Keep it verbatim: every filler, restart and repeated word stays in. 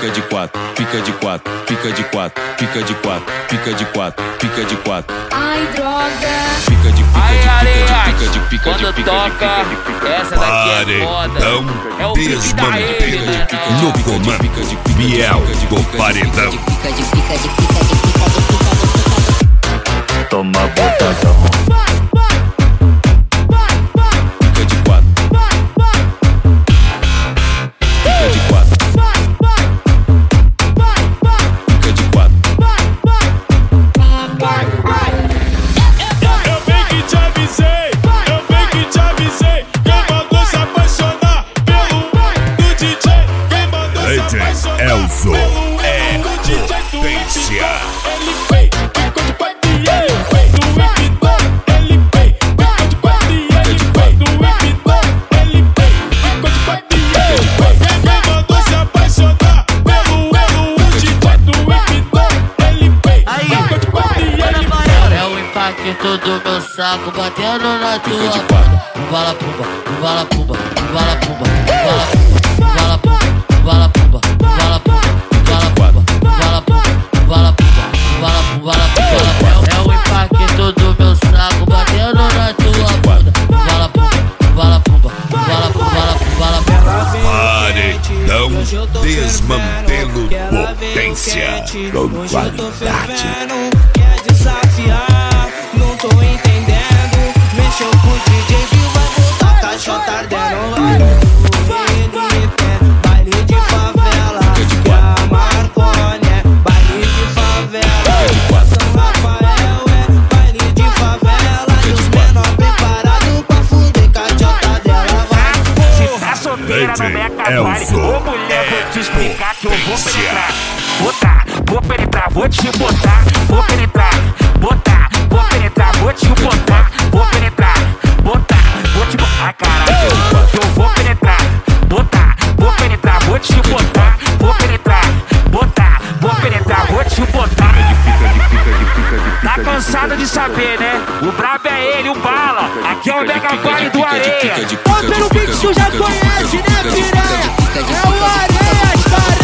pica de quatro, pica de quatro, pica de quatro, pica de quatro, pica de quatro, pica de quatro. Ai, droga. Pica de pica Ai, de pica de pica de quando pica de toca, pica de essa daqui é foda. É o pique da ele, né? No comando, Biel do Paredão. Pica de pica de pica de pica de pica de pica. Toma botadão. pica de quatro, pica de quatro, pica de quatro. Eu bem que te avisei, eu bem que te avisei. Quem mandou se apaixonar pelo do D J? Quem mandou se apaixonar Elzo é do D J do potência. Ele veio, ficou de quatro e ele veio do Epidão. Ele veio, ficou de quatro e ele veio do Epidão. Ele veio, ficou de quatro e ele veio. Quem mandou se apaixonar pelo do D J do Epidão? Ele veio, ficou de quatro e ele veio. É o impacto do meu saco batendo na tua de bunda. Bala pumba, bala pumba, bala pumba, bala pumba, bala pumba, bala pumba, bala pumba, bala pumba, bala pumba, bala pumba, bala pumba, bala pumba. É o impacto do meu saco batendo na tua bunda. Bala pumba, bala pumba, bala pumba, bala pumba, bala pumba. Paredão desmantelo potência com qualidade. Quer desafiar, não tô entendendo. Mexeu com o D J que vai botar caixota ardendo. Baile de favela, que a Marconi é baile de favela. São Rafael é baile de favela. E os menor preparados pra fuder caixota dela. Vai. Se tá solteira, não é Elzo Ô mulher, vou te explicar que eu vou penetrar. Botar, vou penetrar, vou te botar. Vou penetrar, botar, vou penetrar, vou te botar. Vou penetrar, botar, vou te botar. Ai caralho, eu vou penetrar, botar, vou penetrar, vou te botar. Vou penetrar, botar, vou penetrar, vou te botar. Tá cansado de saber, né? O brabo é ele, o bala. Aqui é o Mega Vale do Areia. Pelo Pix tu já conhece, né, piranha? É o Areias, cara.